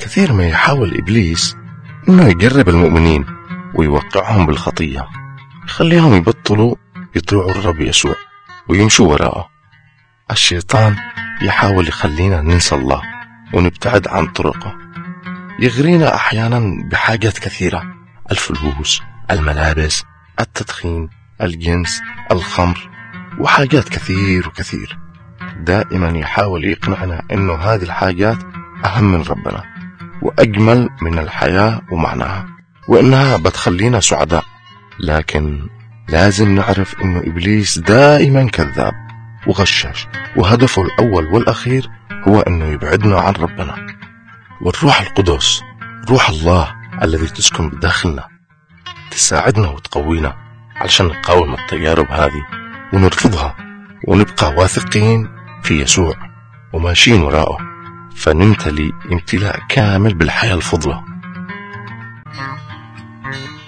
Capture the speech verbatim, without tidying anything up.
كثير ما يحاول إبليس إنه يقرب المؤمنين ويوقعهم بالخطية، يخليهم يبطلوا يطيعوا الرب يسوع ويمشوا وراءه. الشيطان يحاول يخلينا ننسى الله ونبتعد عن طرقه، يغرينا أحيانا بحاجات كثيرة: الفلوس، الملابس، التدخين، الجنس، الخمر، وحاجات كثير وكثير. دائما يحاول يقنعنا إنه هذه الحاجات أهم من ربنا وأجمل من الحياة ومعناها، وإنها بتخلينا سعداء. لكن لازم نعرف إنه إبليس دائما كذاب وغشاش، وهدفه الأول والأخير هو إنه يبعدنا عن ربنا. والروح القدس، روح الله الذي تسكن بداخلنا، تساعدنا وتقوينا علشان نقاوم التجارب هذه ونرفضها ونبقى واثقين في يسوع وماشيين وراءه، فنمتلي امتلاء كامل بالحياة الفضلة.